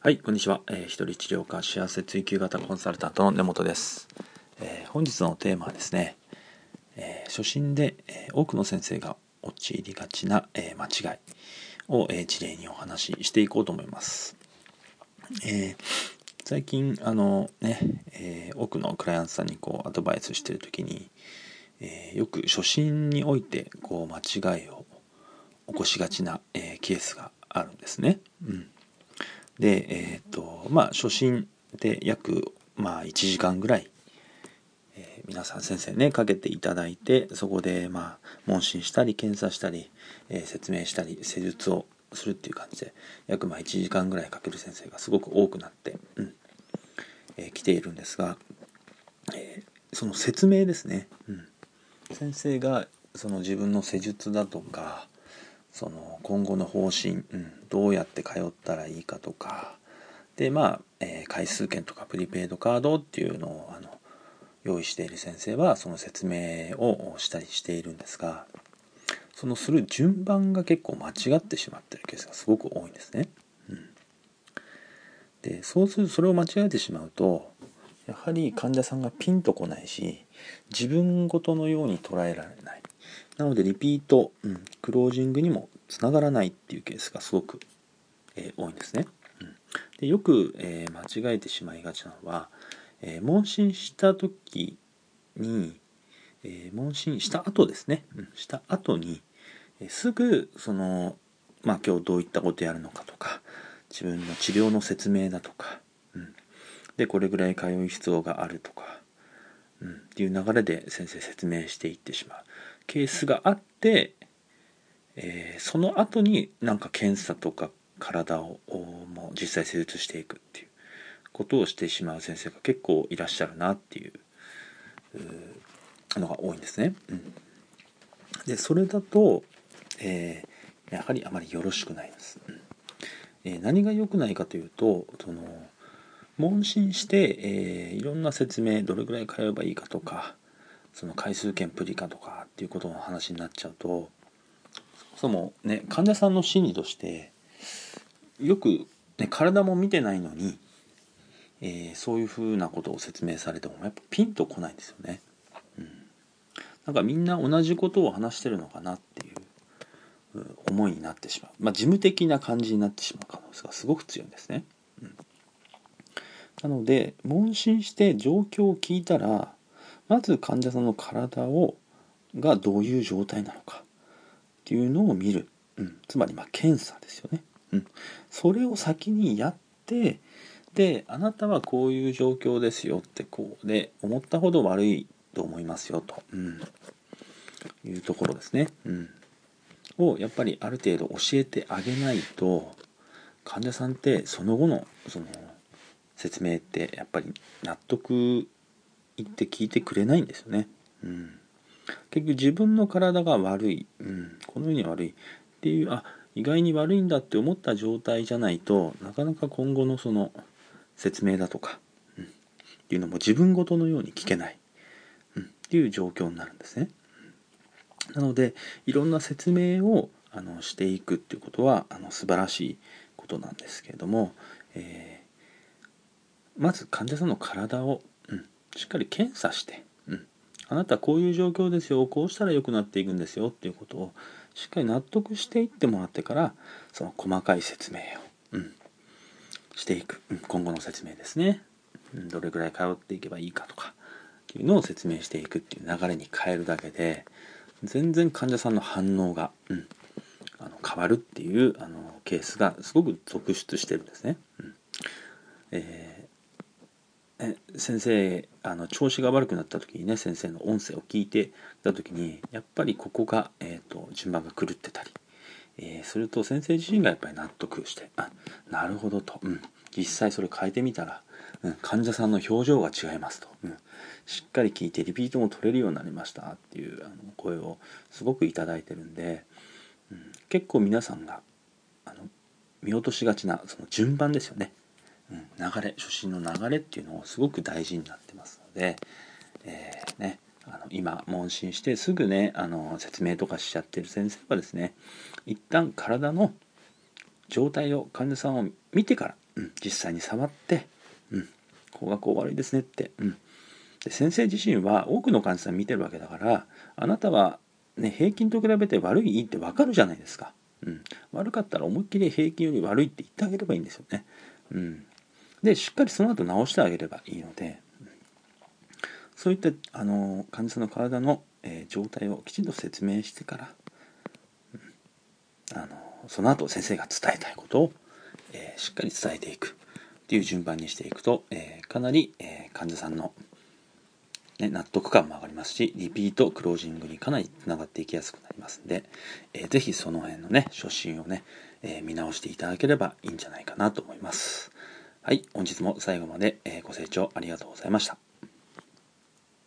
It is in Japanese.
はい、こんにちは。一人治療科幸せ追求型コンサルタントの根本です。本日のテーマはですね、初診で、多くの先生が陥りがちな、間違いを、事例にお話ししていこうと思います。最近多くのクライアントさんにアドバイスしているときに、よく初診において間違いを起こしがちな、ケースがあるんですね。で、初診で約、1時間ぐらい、皆さん先生ねかけていただいて、そこで問診したり検査したり、説明したり施術をするっていう感じで約1時間ぐらいかける先生がすごく多くなって来ているんですが、その説明ですね、先生がその自分の施術だとかその今後の方針、どうやって通ったらいいかとかで回数券とかプリペイドカードっていうのを用意している先生はその説明をしたりしているんですが、そのする順番が結構間違ってしまっているケースがすごく多いんですね。でそうするとそれを間違えてしまうとやはり患者さんがピンとこないし自分ごとのように捉えられない。なのでリピート、クロージングにもつながらないっていうケースがすごく、多いんですね。でよく、間違えてしまいがちなのは、問診した時に、問診した後ですね、した後に、すぐその、今日どういったことやるのかとか自分の治療の説明だとか、でこれぐらい通う必要があるとか、っていう流れで先生説明していってしまうケースがあって、その後に検査とか体をもう実際施術していくっていうことをしてしまう先生が結構いらっしゃるなっていうのが多いんですね。でそれだと、やはりあまりよろしくないです。何が良くないかというと、その問診して、いろんな説明どれぐらい通えばいいかとかその回数券プリかとかっていうことの話になっちゃうと、そもね患者さんの心理としてよく、体も見てないのに、そういうふうなことを説明されてもやっぱピンとこないんですよね。みんな同じことを話してるのかなっていう思いになってしまう、事務的な感じになってしまう可能性がすごく強いんですね。なので問診して状況を聞いたらまず患者さんの体がどういう状態なのかっていうのを見る、つまり検査ですよね。それを先にやって、であなたはこういう状況ですよってで思ったほど悪いと思いますよと、いうところですね。をやっぱりある程度教えてあげないと患者さんってその後のその説明ってやっぱり納得いって聞いてくれないんですよね。結局自分の体が悪い、このように悪いっていう意外に悪いんだって思った状態じゃないとなかなか今後のその説明だとか、っていうのも自分ごとのように聞けない、っていう状況になるんですね。なのでいろんな説明をしていくっていうことは素晴らしいことなんですけれども、まず患者さんの体を、しっかり検査して、あなたこういう状況ですよ、こうしたら良くなっていくんですよっていうことをしっかり納得していってもらってからその細かい説明を、していく、今後の説明ですね、どれぐらい通っていけばいいかとかっていうのを説明していくっていう流れに変えるだけで全然患者さんの反応が、変わるっていうケースがすごく続出してるんですね。先生調子が悪くなった時にね先生の音声を聞いてた時にやっぱりここが、順番が狂ってたり、すると先生自身がやっぱり納得してなるほどと、実際それ変えてみたら、患者さんの表情が違いますと、しっかり聞いてリピートも取れるようになりましたっていう声をすごくいただいてるんで、結構皆さんが見落としがちなその順番ですよね。流れ初心の流れっていうのをすごく大事になってますので、今問診してすぐね説明とかしちゃってる先生はですね一旦体の状態を患者さんを見てから実際に触って、ここがこう悪いですねって、で先生自身は多くの患者さん見てるわけだから、あなたは、平均と比べて悪いいいって分かるじゃないですか。悪かったら思いっきり平均より悪いって言ってあげればいいんですよね。でしっかりその後治してあげればいいので、そういった患者さんの体の、状態をきちんと説明してから、その後先生が伝えたいことを、しっかり伝えていくっていう順番にしていくと、かなり、患者さんの、納得感も上がりますし、リピートクロージングにかなりつながっていきやすくなりますんで、ぜひその辺の初心を見直していただければいいんじゃないかなと思います。はい、本日も最後まで、ご清聴ありがとうございました。